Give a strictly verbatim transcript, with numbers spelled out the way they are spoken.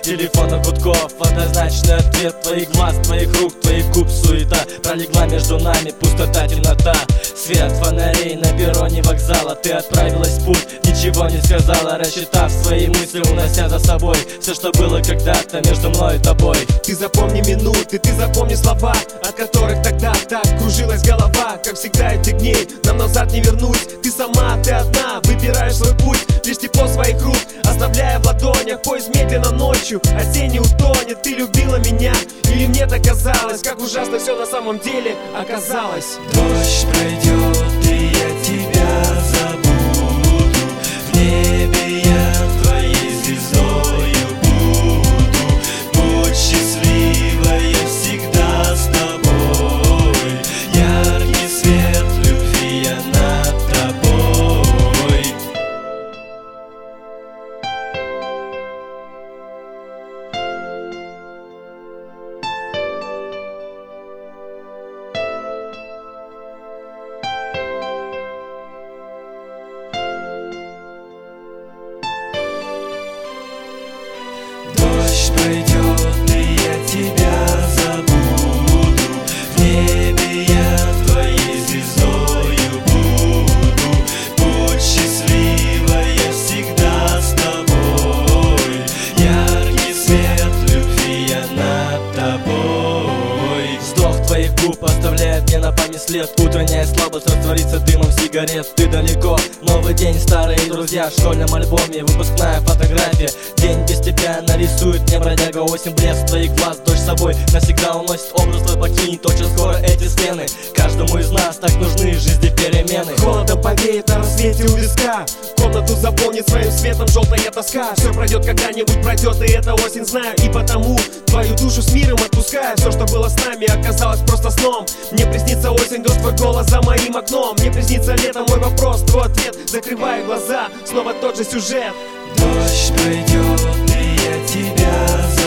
телефона гудков, однозначный ответ твоих глаз, твоих рук, твоих губ суета. Пролегла между нами пустота, темнота. Свет фонарей на перроне вокзала. Ты отправилась в путь, ничего не сказала, рассчитав свои мысли, унося за собой все, что было когда-то между мной и тобой. Ты запомни минуты, ты запомни слова, от которых тогда так кружилась голова. Как всегда этих дней нам назад не вернуть. Ты сама, ты одна, выбираешь свой путь, лишь тепло своих рук оставляя в ладонях. Поезд медленно ночью осенний утонет. Ты любила меня или мне так казалось? Как ужасно все на самом деле оказалось. Дождь пройдет, и я тебя забуду. В небе я твоей звездою буду. Будь счастлива, я всегда с тобой. Яркий свет любви, я над тобой. Дождь пройдет, и я тебя забуду. В небе я твоей звездою буду. Будь счастлива, я всегда с тобой. Яркий свет любви, я над тобой. Вздох твоих губ оставляет мне на память след. Утренняя слабость растворится дымом сигарет. Ты далеко, новый день, старые друзья. В школьном альбоме выпускная фотография. День без тебя нарисует мне бродяга осень. Блеск твоих глаз, дождь с собой навсегда уносит образ твой, покинет очень скоро эти стены. Каждому из нас так нужны в жизни перемены. Холодом повеет на рассвете у виска. Комнату заполнит своим светом желтая тоска. Все пройдет когда-нибудь, пройдет, и это осень знаю. И потому твою душу с миром отпускаю. Все, что было с нами, оказалось просто сном. Мне приснится осень, дождь, твой голос за моим окном. Мне приснится лето, мой вопрос, твой ответ. Закрываю глаза, снова тот же сюжет. Дождь пройдет, и я тебя забуду.